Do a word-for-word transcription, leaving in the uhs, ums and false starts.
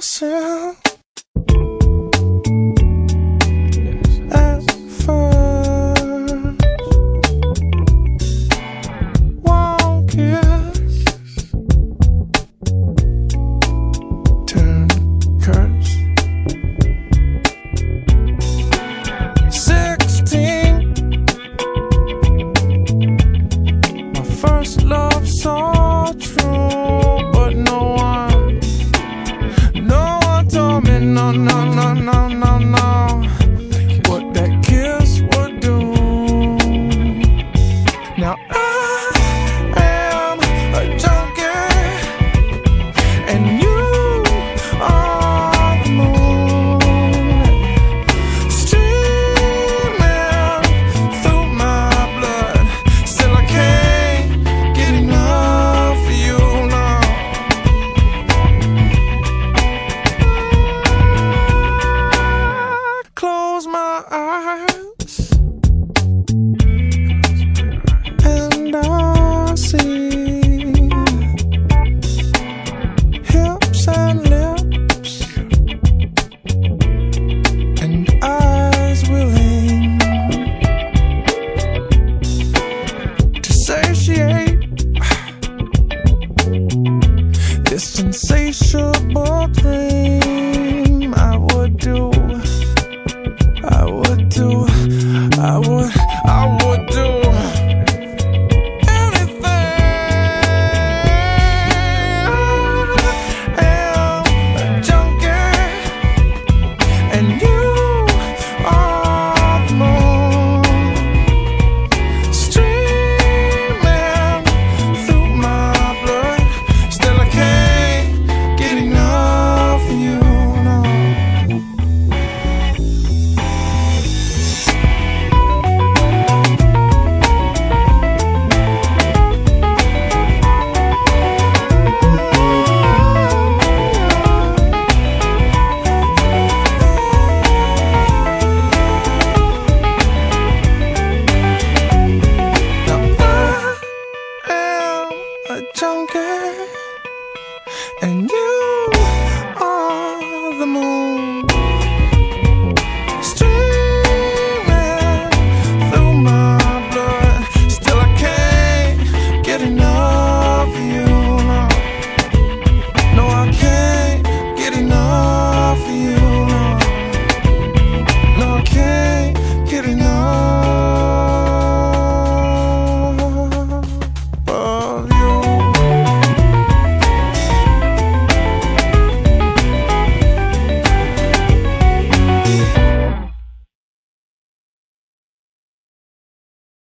myself at first. One kiss turned curse. Sixteen, my first love so true, but no one, no one told me no, no, no, no, no, no, what that kiss would do. Now I am a junkie, and you are the moon, streaming through my blood. Still I can't get enough of you now. I close my eyes and I see hips and lips and eyes willing to satiate this insatiable dream.